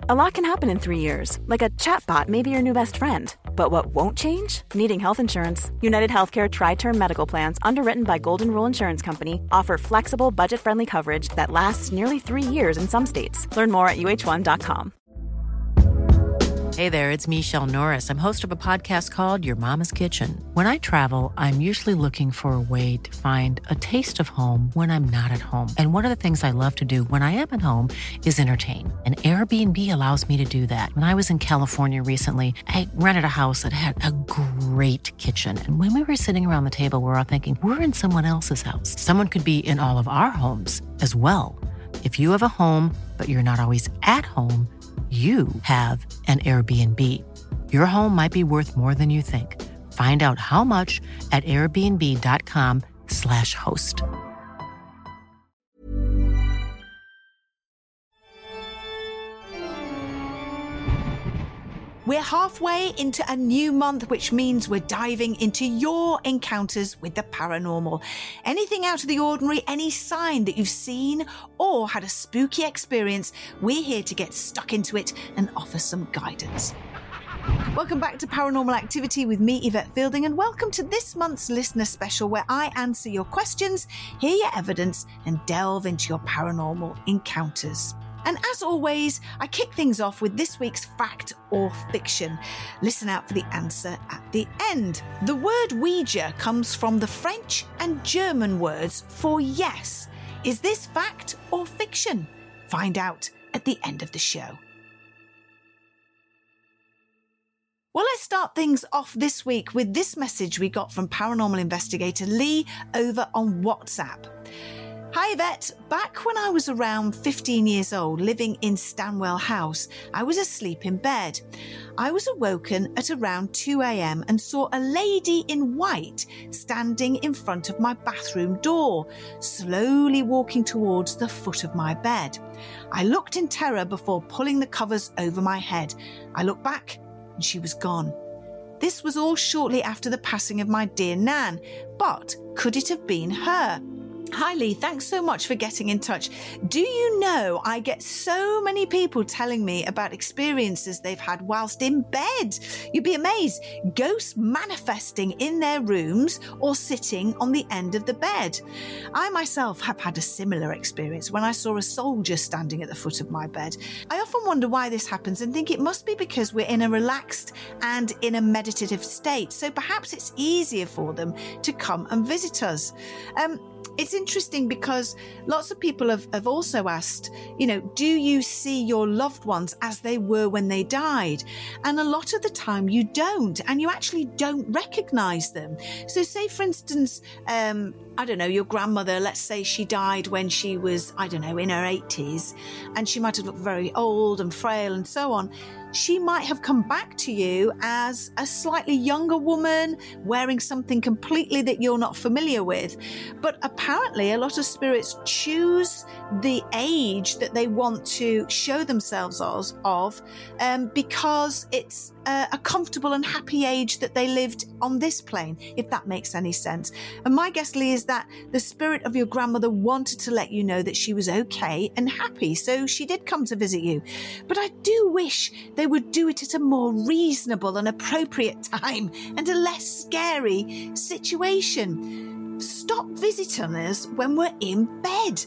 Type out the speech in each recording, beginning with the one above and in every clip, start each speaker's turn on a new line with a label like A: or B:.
A: A lot can happen in 3 years, like a chatbot may be your new best friend. But what won't change? Needing health insurance. United Healthcare Tri-Term Medical Plans, underwritten by Golden Rule Insurance Company, offer flexible, budget-friendly coverage that lasts nearly 3 years in some states. Learn more at uh1.com.
B: Hey there, it's Michelle Norris. I'm host of a podcast called Your Mama's Kitchen. When I travel, I'm usually looking for a way to find a taste of home when I'm not at home. And one of the things I love to do when I am at home is entertain. And Airbnb allows me to do that. When I was in California recently, I rented a house that had a great kitchen. And when we were sitting around the table, we're all thinking, we're in someone else's house. Someone could be in all of our homes as well. If you have a home, but you're not always at home, you have an Airbnb. Your home might be worth more than you think. Find out how much at airbnb.com/host.
C: We're halfway into a new month, which means we're diving into your encounters with the paranormal. Anything out of the ordinary, any sign that you've seen or had a spooky experience, we're here to get stuck into it and offer some guidance. Welcome back to Paranormal Activity with me, Yvette Fielding, and welcome to this month's listener special where I answer your questions, hear your evidence, and delve into your paranormal encounters. And as always, I kick things off with this week's fact or fiction. Listen out for the answer at the end. The word Ouija comes from the French and German words for yes. Is this fact or fiction? Find out at the end of the show. Well, let's start things off this week with this message we got from paranormal investigator Lee over on WhatsApp. Hi Yvette, back when I was around 15 years old living in Stanwell House, I was asleep in bed. I was awoken at around 2 a.m. and saw a lady in white standing in front of my bathroom door, slowly walking towards the foot of my bed. I looked in terror before pulling the covers over my head. I looked back and she was gone. This was all shortly after the passing of my dear Nan, but could it have been her? Hi Lee, thanks so much for getting in touch. Do you know I get so many people telling me about experiences they've had whilst in bed? You'd be amazed. Ghosts manifesting in their rooms or sitting on the end of the bed. I myself have had a similar experience when I saw a soldier standing at the foot of my bed. I often wonder why this happens and think it must be because we're in a relaxed and in a meditative state, so perhaps it's easier for them to come and visit us. It's interesting because lots of people have also asked, do you see your loved ones as they were when they died? And a lot of the time you don't, and you actually don't recognise them. So say, for instance, your grandmother, let's say she died when she was, in her 80s, and she might have looked very old and frail and so on. She might have come back to you as a slightly younger woman wearing something completely that you're not familiar with. But apparently a lot of spirits choose the age that they want to show themselves of because it's a comfortable and happy age that they lived on this plane, if that makes any sense. And my guess, Lee, is that the spirit of your grandmother wanted to let you know that she was okay and happy, so she did come to visit you. But I do wish they would do it at a more reasonable and appropriate time and a less scary situation. Stop visiting us when we're in bed.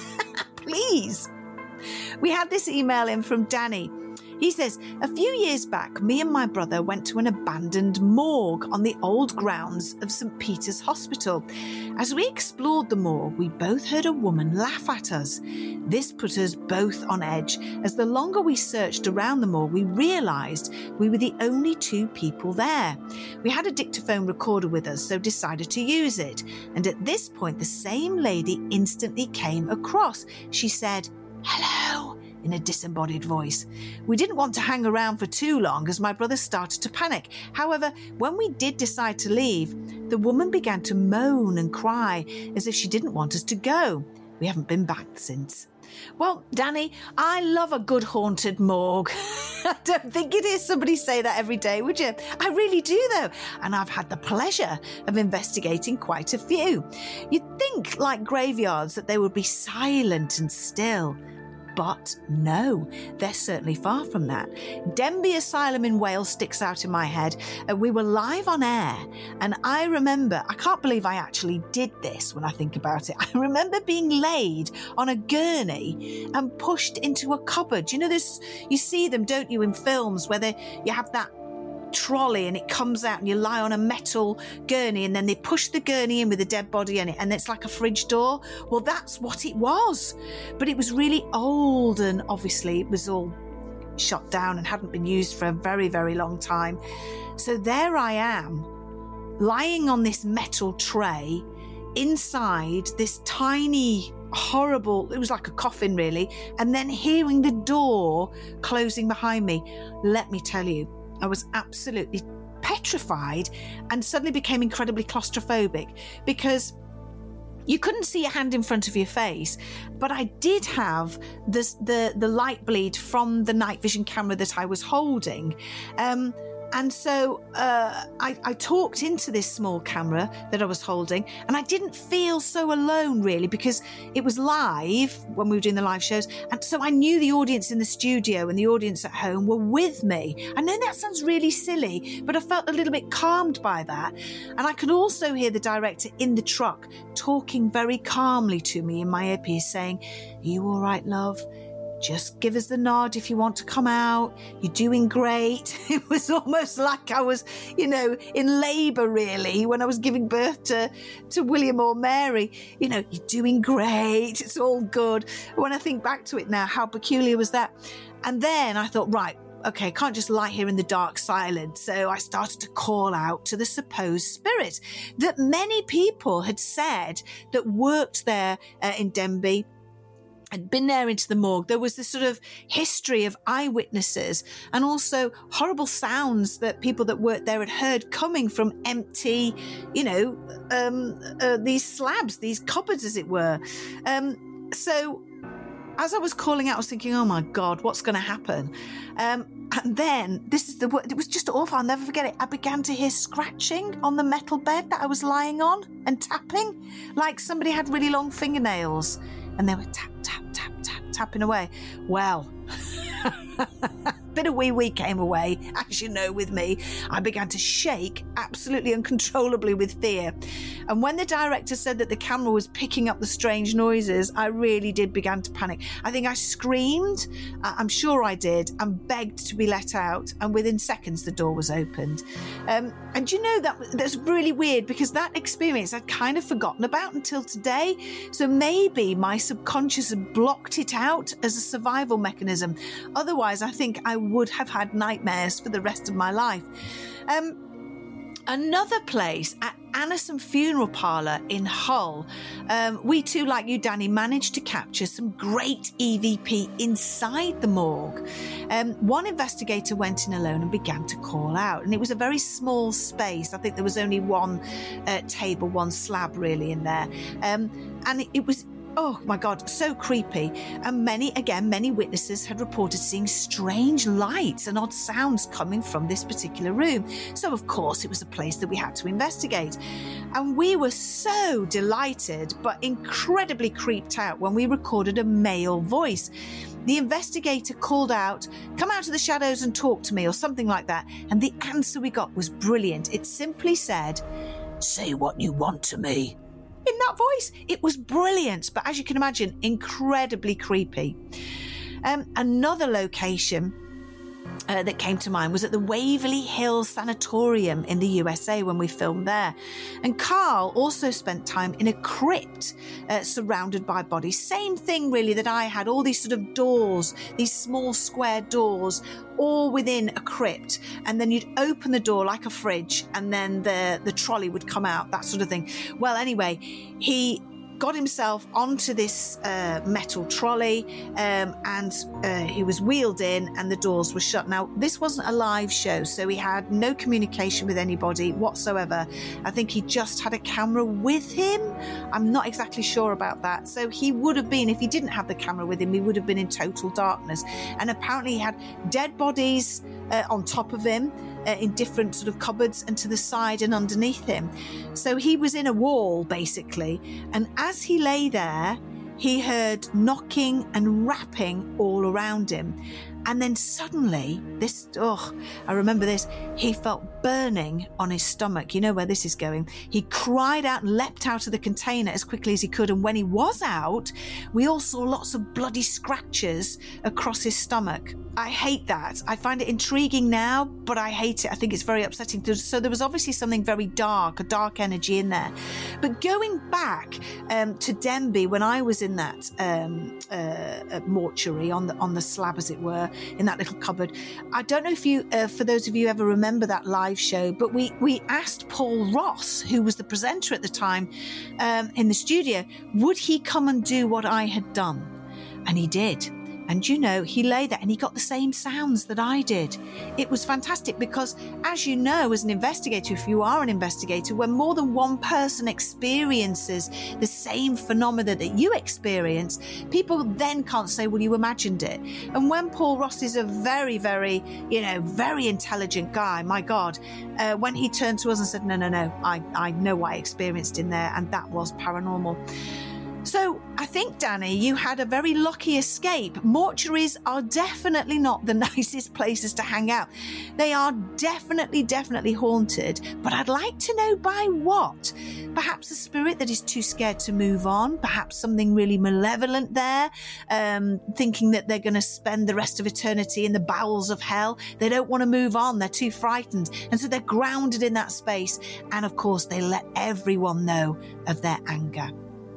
C: Please. We had this email in from Danny. He says, a few years back, me and my brother went to an abandoned morgue on the old grounds of St. Peter's Hospital. As we explored the morgue, we both heard a woman laugh at us. This put us both on edge, as the longer we searched around the morgue, we realised we were the only two people there. We had a dictaphone recorder with us, so decided to use it. And at this point, the same lady instantly came across. She said, "Hello," in a disembodied voice. We didn't want to hang around for too long as my brother started to panic. However, when we did decide to leave, the woman began to moan and cry as if she didn't want us to go. We haven't been back since. Well, Danny, I love a good haunted morgue. I don't think you'd hear somebody say that every day, would you? I really do, though. And I've had the pleasure of investigating quite a few. You'd think, like graveyards, that they would be silent and still. But no, they're certainly far from that. Denbigh Asylum in Wales sticks out in my head. We were live on air, and I remember, I can't believe I actually did this when I think about it. I remember being laid on a gurney and pushed into a cupboard. You know, you see them, don't you, in films where you have that trolley and it comes out and you lie on a metal gurney and then they push the gurney in with a dead body in it and it's like a fridge door. Well, that's what it was. But it was really old and obviously it was all shut down and hadn't been used for a very, very long time. So there I am, lying on this metal tray inside this tiny, horrible, it was like a coffin really, and then hearing the door closing behind me. Let me tell you, I was absolutely petrified and suddenly became incredibly claustrophobic because you couldn't see a hand in front of your face, but I did have the light bleed from the night vision camera that I was holding. And so I talked into this small camera that I was holding, and I didn't feel so alone really because it was live when we were doing the live shows. And so I knew the audience in the studio and the audience at home were with me. I know that sounds really silly, but I felt a little bit calmed by that. And I could also hear the director in the truck talking very calmly to me in my earpiece saying, "Are you all right, love? Just give us the nod if you want to come out. You're doing great." It was almost like I was, in labour really, when I was giving birth to William or Mary. You're doing great. It's all good. When I think back to it now, how peculiar was that? And then I thought, right, okay, I can't just lie here in the dark silence. So I started to call out to the supposed spirit that many people had said that worked there in Denbigh, had been there into the morgue. There was this sort of history of eyewitnesses and also horrible sounds that people that worked there had heard coming from empty, these slabs, these cupboards, as it were. So as I was calling out, I was thinking, oh my God, what's going to happen? And then it was just awful. I'll never forget it. I began to hear scratching on the metal bed that I was lying on and tapping like somebody had really long fingernails. And they were tap, tap, tap, tap, tapping away. Well, bit of wee came away, as you know, with me. I began to shake absolutely uncontrollably with fear. And when the director said that the camera was picking up the strange noises, I really did begin to panic. I think I screamed, I'm sure I did, and begged to be let out. And within seconds, the door was opened. And that's really weird because that experience I'd kind of forgotten about until today. So maybe my subconscious had blocked it out as a survival mechanism. Otherwise, I think I would have had nightmares for the rest of my life. Another place, at Anison Funeral Parlour in Hull, we too, like you, Danny, managed to capture some great EVP inside the morgue. One investigator went in alone and began to call out, and it was a very small space. I think there was only one table, one slab really in there. And it was, oh my God, so creepy. And many witnesses had reported seeing strange lights and odd sounds coming from this particular room. So of course it was a place that we had to investigate. And we were so delighted, but incredibly creeped out when we recorded a male voice. The investigator called out, "Come out of the shadows and talk to me," or something like that. And the answer we got was brilliant. It simply said, "Say what you want to me." In that voice, it was brilliant, but as you can imagine, incredibly creepy. Another location that came to mind was at the Waverly Hills Sanatorium in the USA when we filmed there. And Carl also spent time in a crypt surrounded by bodies. Same thing really that I had, all these sort of doors, these small square doors, all within a crypt. And then you'd open the door like a fridge and then the trolley would come out, that sort of thing. Well, anyway, he got himself onto this metal trolley and he was wheeled in and the doors were shut. Now, this wasn't a live show, so he had no communication with anybody whatsoever. I think he just had a camera with him. I'm not exactly sure about that. So he would have been, if he didn't have the camera with him, he would have been in total darkness. And apparently he had dead bodies on top of him in different sort of cupboards and to the side and underneath him. So he was in a wall, basically. And as he lay there, he heard knocking and rapping all around him. And then suddenly, I remember this, he felt burning on his stomach. You know where this is going. He cried out and leapt out of the container as quickly as he could. And when he was out, we all saw lots of bloody scratches across his stomach. I hate that. I find it intriguing now, but I hate it. I think it's very upsetting. So there was obviously something very dark, a dark energy in there. But going back to Denbigh, when I was in that mortuary on the slab, as it were, in that little cupboard, I don't know if you, for those of you ever remember that live show, but we asked Paul Ross, who was the presenter at the time, in the studio, would he come and do what I had done? And he did. And you know, he lay there and he got the same sounds that I did. It was fantastic because, as you know, as an investigator, if you are an investigator, when more than one person experiences the same phenomena that you experience, people then can't say, well, you imagined it. And when Paul Ross is a very, very, very intelligent guy, my God, when he turned to us and said, no, I know what I experienced in there, and that was paranormal. So I think, Danny, you had a very lucky escape. Mortuaries are definitely not the nicest places to hang out. They are definitely haunted, but I'd like to know by what. Perhaps a spirit that is too scared to move on, perhaps something really malevolent there, thinking that they're going to spend the rest of eternity in the bowels of hell. They don't want to move on. They're too frightened. And so they're grounded in that space. And of course, they let everyone know of their anger.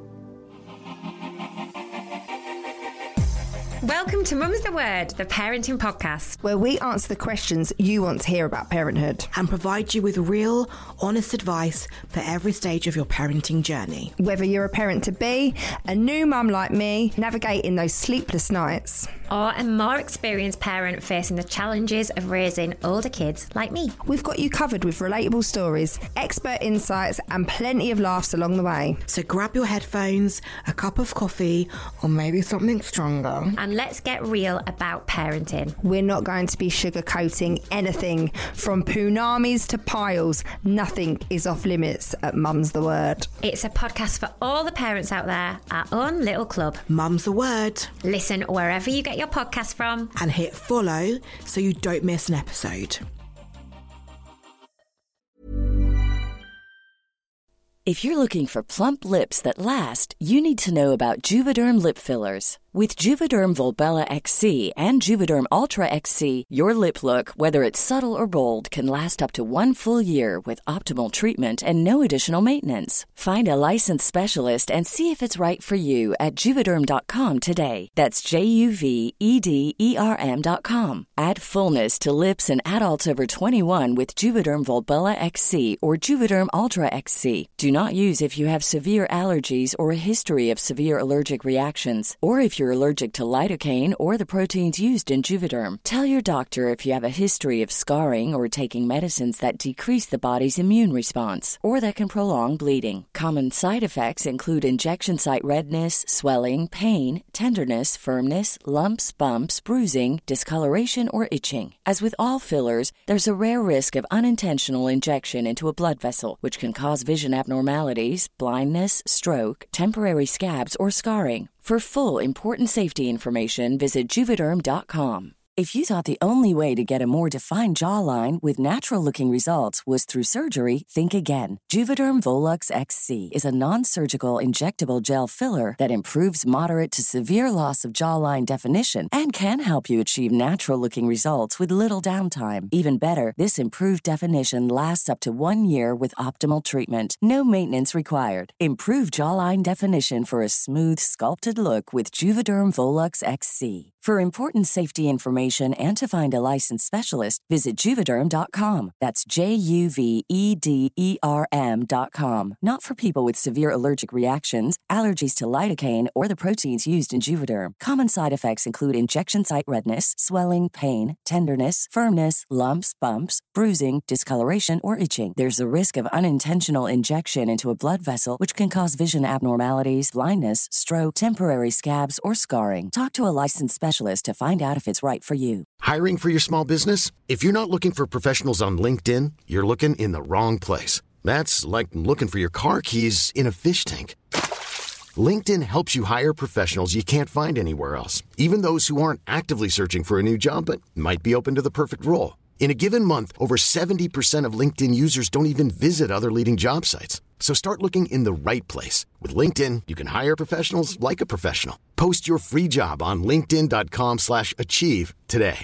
D: Welcome to Mum's the Word, the parenting podcast,
E: where we answer the questions you want to hear about parenthood
F: and provide you with real, honest advice for every stage of your parenting journey.
E: Whether you're a parent-to-be, a new mum like me, navigating those sleepless nights,
D: or a more experienced parent facing the challenges of raising older kids like me.
E: We've got you covered with relatable stories, expert insights, and plenty of laughs along the way.
F: So grab your headphones, a cup of coffee, or maybe something stronger.
D: And let's get real about parenting.
E: We're not going to be sugarcoating anything. From punamis to piles, nothing is off limits at Mum's the Word.
D: It's a podcast for all the parents out there, our own little club.
F: Mum's the Word.
D: Listen wherever you get your podcast from.
F: And hit follow so you don't miss an episode.
G: If you're looking for plump lips that last, you need to know about Juvederm lip fillers. With Juvederm Volbella XC and Juvederm Ultra XC, your lip look, whether it's subtle or bold, can last up to 1 full year with optimal treatment and no additional maintenance. Find a licensed specialist and see if it's right for you at Juvederm.com today. That's JUVEDERM.com. Add fullness to lips in adults over 21 with Juvederm Volbella XC or Juvederm Ultra XC. Do not use if you have severe allergies or a history of severe allergic reactions, or if you're allergic to lidocaine or the proteins used in Juvederm. Tell your doctor if you have a history of scarring or taking medicines that decrease the body's immune response or that can prolong bleeding. Common side effects include injection site redness, swelling, pain, tenderness, firmness, lumps, bumps, bruising, discoloration, or itching. As with all fillers, there's a rare risk of unintentional injection into a blood vessel, which can cause vision abnormalities, blindness, stroke, temporary scabs, or scarring. For full, important safety information, visit Juvederm.com. If you thought the only way to get a more defined jawline with natural-looking results was through surgery, think again. Juvederm Volux XC is a non-surgical injectable gel filler that improves moderate to severe loss of jawline definition and can help you achieve natural-looking results with little downtime. Even better, this improved definition lasts up to 1 year with optimal treatment. No maintenance required. Improve jawline definition for a smooth, sculpted look with Juvederm Volux XC. For important safety information and to find a licensed specialist, visit Juvederm.com. That's JUVEDERM.com. Not for people with severe allergic reactions, allergies to lidocaine, or the proteins used in Juvederm. Common side effects include injection site redness, swelling, pain, tenderness, firmness, lumps, bumps, bruising, discoloration, or itching. There's a risk of unintentional injection into a blood vessel, which can cause vision abnormalities, blindness, stroke, temporary scabs, or scarring. Talk to a licensed specialist to find out if it's right for you.
H: Hiring for your small business? If you're not looking for professionals on LinkedIn, you're looking in the wrong place. That's like looking for your car keys in a fish tank. LinkedIn helps you hire professionals you can't find anywhere else, even those who aren't actively searching for a new job but might be open to the perfect role. In a given month, over 70% of LinkedIn users don't even visit other leading job sites. So start looking in the right place. With LinkedIn, you can hire professionals like a professional. Post your free job on linkedin.com/achieve today.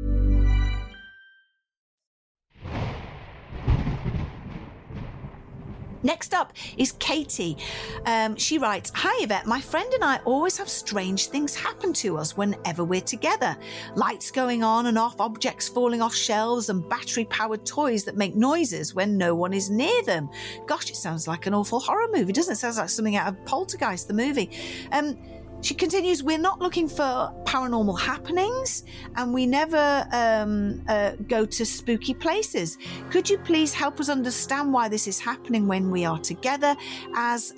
C: Next up is Katie. She writes, "Hi Yvette, my friend and I always have strange things happen to us whenever we're together. Lights going on and off, objects falling off shelves, and battery-powered toys that make noises when no one is near them." Gosh, it sounds like an awful horror movie, doesn't it? It sounds like something out of Poltergeist, the movie. She continues, "We're not looking for paranormal happenings and we never go to spooky places. Could you please help us understand why this is happening when we are together, as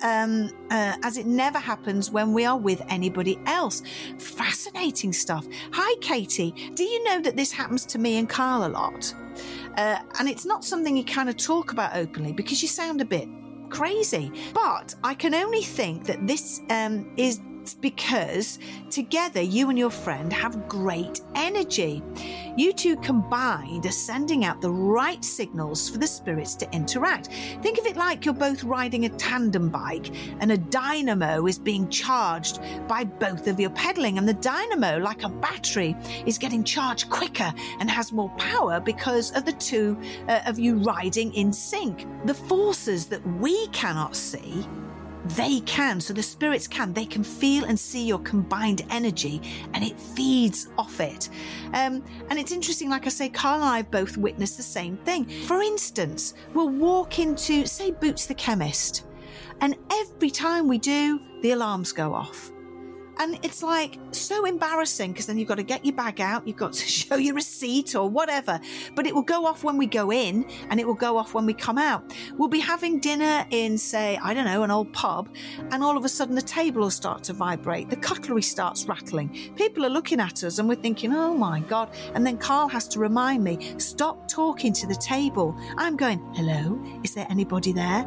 C: it never happens when we are with anybody else?" Fascinating stuff. Hi, Katie. Do you know that this happens to me and Carl a lot? And it's not something you kind of talk about openly because you sound a bit crazy. But I can only think that this is because together you and your friend have great energy. You two combined are sending out the right signals for the spirits to interact. Think of it like you're both riding a tandem bike and a dynamo is being charged by both of you pedaling, and the dynamo, like a battery, is getting charged quicker and has more power because of the two of you riding in sync. The forces that we cannot see, they can, so the spirits can. They can feel and see your combined energy and it feeds off it. And it's interesting, like I say, Carl and I have both witnessed the same thing. For instance, we'll walk into, say, Boots the Chemist, and every time we do, the alarms go off. And it's like so embarrassing because then you've got to get your bag out, you've got to show your receipt or whatever, but it will go off when we go in and it will go off when we come out. We'll be having dinner in, say, I don't know, an old pub, and all of a sudden the table will start to vibrate, the cutlery starts rattling, people are looking at us and we're thinking, oh my God, and then Carl has to remind me, stop talking to the table. I'm going, hello, is there anybody there?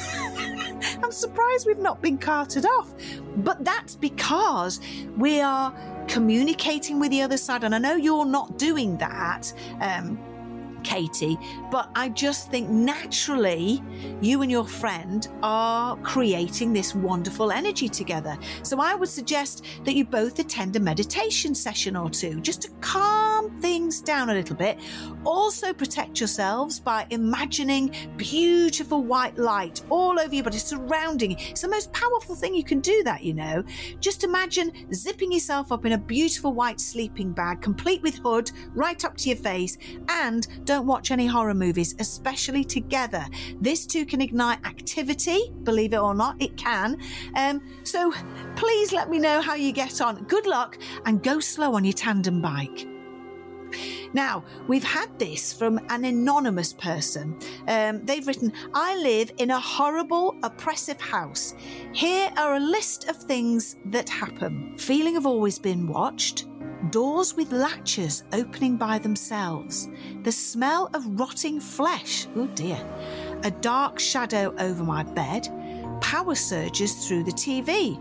C: I'm surprised we've not been carted off. But that's because we are communicating with the other side. And I know you're not doing that, Katie, but I just think naturally you and your friend are creating this wonderful energy together. So I would suggest that you both attend a meditation session or two just to calm things down a little bit. Also protect yourselves by imagining beautiful white light all over your body, surrounding you. It's the most powerful thing you can do that, you know. Just imagine zipping yourself up in a beautiful white sleeping bag, complete with hood, right up to your face, and don't watch any horror movies, especially together. This too can ignite activity, believe it or not, it can. So please let me know how you get on. Good luck and go slow on your tandem bike. Now, we've had this from an anonymous person. They've written, "I live in a horrible, oppressive house. Here are a list of things that happen. Feeling of always been watched. Doors with latches opening by themselves. The smell of rotting flesh. Oh dear. A dark shadow over my bed. Power surges through the TV.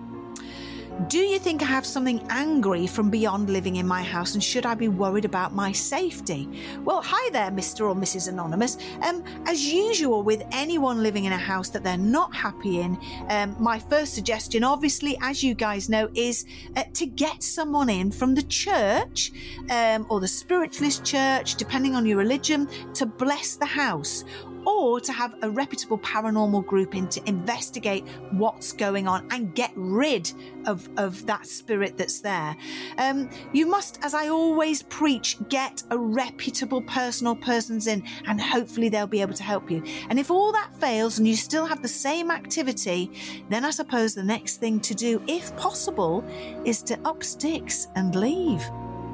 C: Do you think I have something angry from beyond living in my house, and should I be worried about my safety?" Well, hi there, Mr. or Mrs. Anonymous. As usual with anyone living in a house that they're not happy in, my first suggestion, obviously, as you guys know, is to get someone in from the church or the spiritualist church, depending on your religion, to bless the house, or to have a reputable paranormal group in to investigate what's going on and get rid of that spirit that's there. You must, as I always preach, get a reputable persons in, and hopefully they'll be able to help you. And if all that fails and you still have the same activity, then I suppose the next thing to do, if possible, is to up sticks and leave.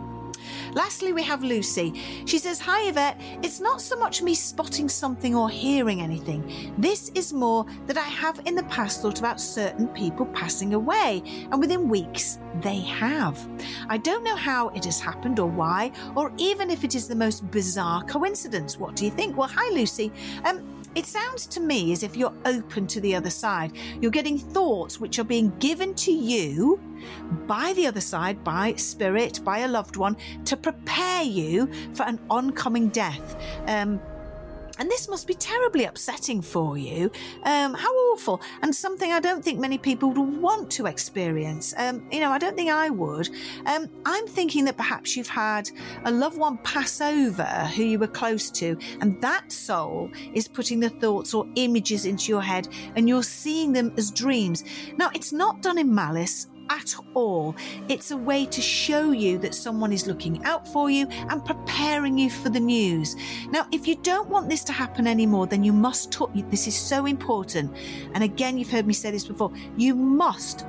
C: Lastly, we have Lucy. She says, "Hi Yvette, it's not so much me spotting something or hearing anything. This is more that I have in the past thought about certain people passing away, and within weeks they have. I don't know how it has happened or why, or even if it is the most bizarre coincidence. What do you think?" Well, hi Lucy. it sounds to me as if you're open to the other side. You're getting thoughts which are being given to you by the other side, by spirit, by a loved one, to prepare you for an oncoming death. And this must be terribly upsetting for you. How awful. And something I don't think many people would want to experience. I don't think I would. I'm thinking that perhaps you've had a loved one pass over who you were close to, and that soul is putting the thoughts or images into your head, and you're seeing them as dreams. Now, it's not done in malice at all. It's a way to show you that someone is looking out for you and preparing you for the news. Now, if you don't want this to happen anymore, then you must talk. This is so important. And again, you've heard me say this before. You must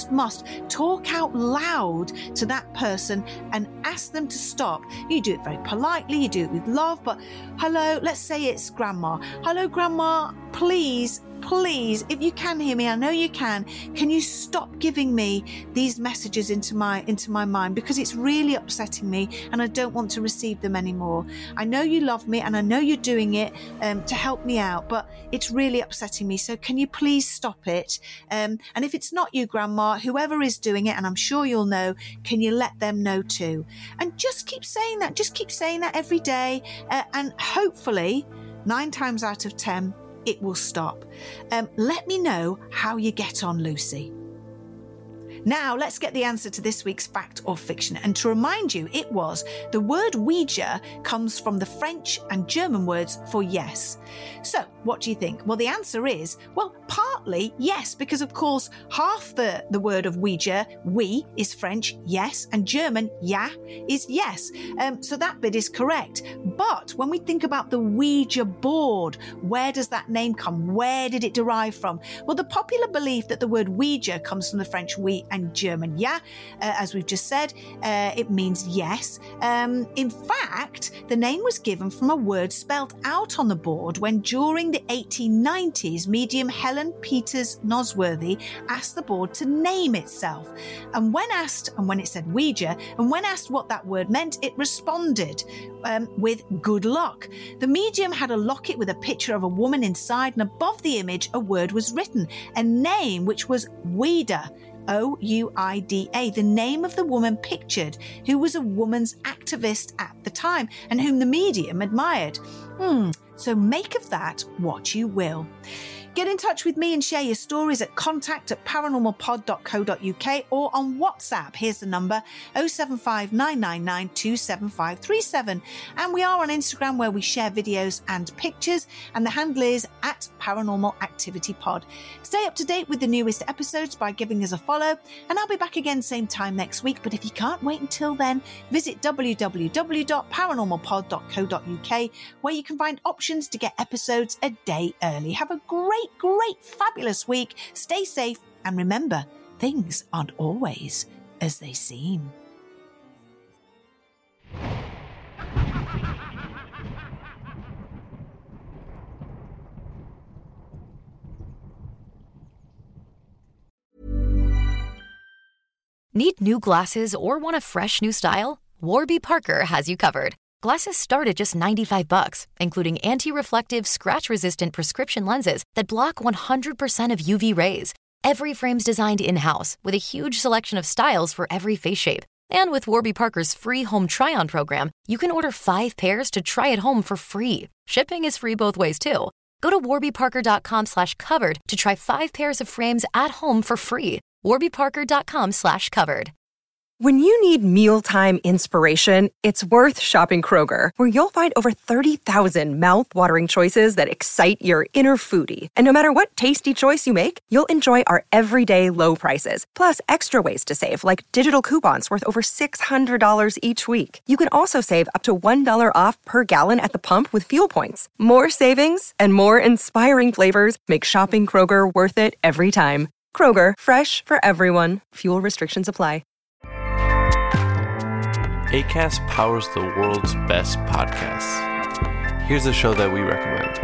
C: talk out loud to that person and ask them to stop. You do it very politely, you do it with love, but hello, let's say it's Grandma. Hello, Grandma, please, if you can hear me, I know you can you stop giving me these messages into my mind, because it's really upsetting me and I don't want to receive them anymore. I know you love me and I know you're doing it to help me out, but it's really upsetting me. So can you please stop it? And if it's not you, Grandma, whoever is doing it, and I'm sure you'll know, can you let them know too? And just keep saying that every day, and hopefully 9 times out of 10 it will stop. Let me know how you get on, Lucy. Now, let's get the answer to this week's fact or fiction. And to remind you, the word Ouija comes from the French and German words for yes. So, what do you think? Well, the answer is, partly yes, because of course, half the word of Ouija, oui, is French, yes, and German, ja, is yes. So that bit is correct. But when we think about the Ouija board, where does that name come? Where did it derive from? Well, the popular belief that the word Ouija comes from the French oui and German ja, as we've just said, it means yes. In fact, the name was given from a word spelled out on the board when during the 1890s, medium Helen Peters Nosworthy asked the board to name itself. And when it said Ouija, and when asked what that word meant, it responded with good luck. The medium had a locket with a picture of a woman inside, and above the image, a word was written, a name which was Ouida. Ouida, the name of the woman pictured, who was a woman's activist at the time and whom the medium admired. So make of that what you will. Get in touch with me and share your stories at contact@paranormalpod.co.uk or on WhatsApp. Here's the number, 075 999 27537. And we are on Instagram, where we share videos and pictures, and the handle is @paranormalactivitypod. Stay up to date with the newest episodes by giving us a follow, and I'll be back again same time next week. But if you can't wait until then, visit www.paranormalpod.co.uk, where you can find options to get episodes a day early. Have a great, fabulous week. Stay safe, and remember, things aren't always as they seem.
I: Need new glasses or want a fresh new style? Warby Parker has you covered. Glasses start at just $95, including anti-reflective, scratch-resistant prescription lenses that block 100% of UV rays. Every frame's designed in-house with a huge selection of styles for every face shape. And with Warby Parker's free home try-on program, you can order 5 pairs to try at home for free. Shipping is free both ways, too. Go to warbyparker.com/covered to try 5 pairs of frames at home for free. warbyparker.com/covered.
J: When you need mealtime inspiration, it's worth shopping Kroger, where you'll find over 30,000 mouth-watering choices that excite your inner foodie. And no matter what tasty choice you make, you'll enjoy our everyday low prices, plus extra ways to save, like digital coupons worth over $600 each week. You can also save up to $1 off per gallon at the pump with fuel points. More savings and more inspiring flavors make shopping Kroger worth it every time. Kroger, fresh for everyone. Fuel restrictions apply.
K: Acast powers the world's best podcasts. Here's a show that we recommend.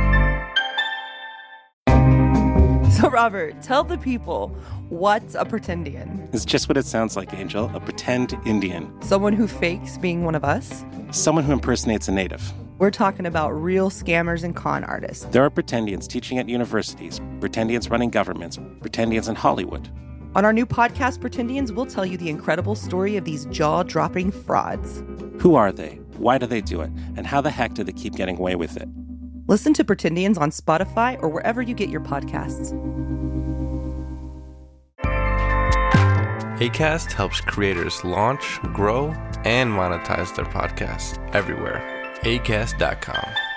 L: So, Robert, tell the people, what's a pretendian?
M: It's just what it sounds like, Angel. A pretend Indian.
L: Someone who fakes being one of us?
M: Someone who impersonates a native.
L: We're talking about real scammers and con artists.
M: There are pretendians teaching at universities, pretendians running governments, pretendians in Hollywood.
L: On our new podcast, Pretendians, we'll tell you the incredible story of these jaw-dropping frauds.
M: Who are they? Why do they do it? And how the heck do they keep getting away with it?
L: Listen to Pretendians on Spotify or wherever you get your podcasts.
K: Acast helps creators launch, grow, and monetize their podcasts everywhere. Acast.com.